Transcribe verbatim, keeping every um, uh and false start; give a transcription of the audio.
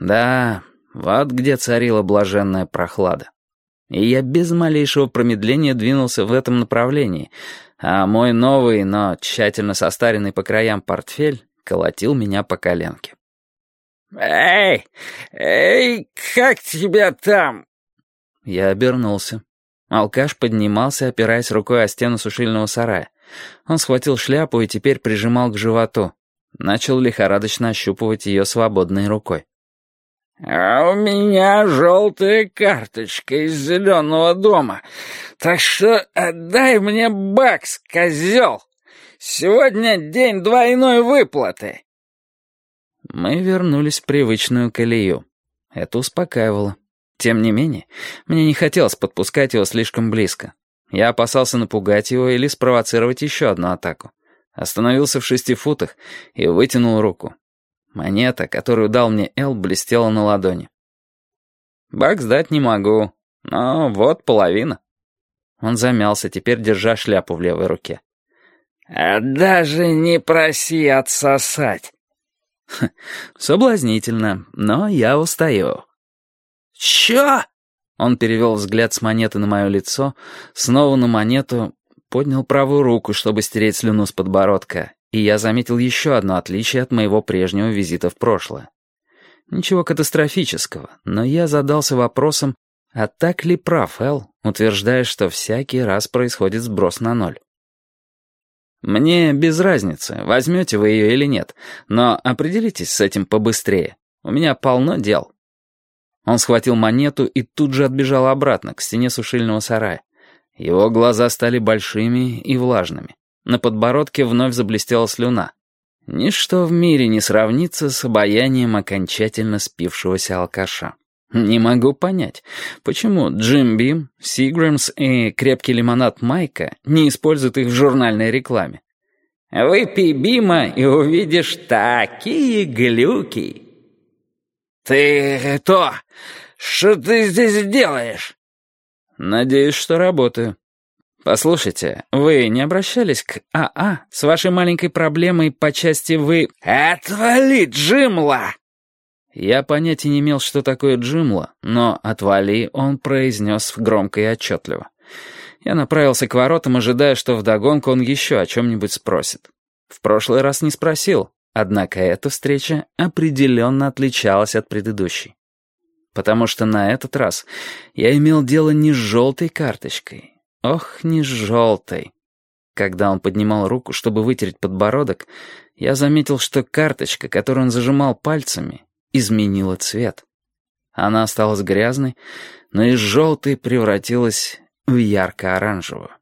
Да, вот где царила блаженная прохлада. И я без малейшего промедления двинулся в этом направлении, а мой новый, но тщательно состаренный по краям портфель колотил меня по коленке. «Эй, эй, как тебя там?» Я обернулся. Алкаш поднимался, опираясь рукой о стену сушильного сарая. Он схватил шляпу и теперь прижимал к животу. Начал лихорадочно ощупывать ее свободной рукой. «А у меня желтая карточка из зеленого дома, так что отдай мне бакс, козел! Сегодня день двойной выплаты!» Мы вернулись в привычную колею. Это успокаивало. Тем не менее, мне не хотелось подпускать его слишком близко. Я опасался напугать его или спровоцировать еще одну атаку. Остановился в шести футах и вытянул руку. Монета, которую дал мне Эл, блестела на ладони. «Бакс дать не могу, но вот половина». Он замялся, теперь держа шляпу в левой руке. «А даже не проси отсосать». Соблазнительно, но я устаю. «Чё?» Он перевел взгляд с монеты на мое лицо, снова на монету, поднял правую руку, чтобы стереть слюну с подбородка, и я заметил еще одно отличие от моего прежнего визита в прошлое. Ничего катастрофического, но я задался вопросом, а так ли прав Эл, утверждая, что всякий раз происходит сброс на ноль? Мне без разницы, возьмете вы ее или нет, но определитесь с этим побыстрее. У меня полно дел. Он схватил монету и тут же отбежал обратно, к стене сушильного сарая. Его глаза стали большими и влажными. На подбородке вновь заблестела слюна. Ничто в мире не сравнится с обаянием окончательно спившегося алкаша. Не могу понять, почему Джим Бим, Сиграмс и крепкий лимонад Майка не используют их в журнальной рекламе. «Выпей Бима и увидишь такие глюки». «Ты то, что ты здесь делаешь?» «Надеюсь, что работаю. Послушайте, вы не обращались к АА с вашей маленькой проблемой по части вы...» «Отвали, Джимла!» Я понятия не имел, что такое Джимла, но «отвали» он произнес громко и отчетливо. Я направился к воротам, ожидая, что вдогонку он еще о чем-нибудь спросит. В прошлый раз не спросил, однако эта встреча определенно отличалась от предыдущей. Потому что на этот раз я имел дело не с желтой карточкой. Ох, не с желтой. Когда он поднимал руку, чтобы вытереть подбородок, я заметил, что карточка, которую он зажимал пальцами, изменила цвет. Она осталась грязной, но из желтой превратилась в ярко-оранжевую.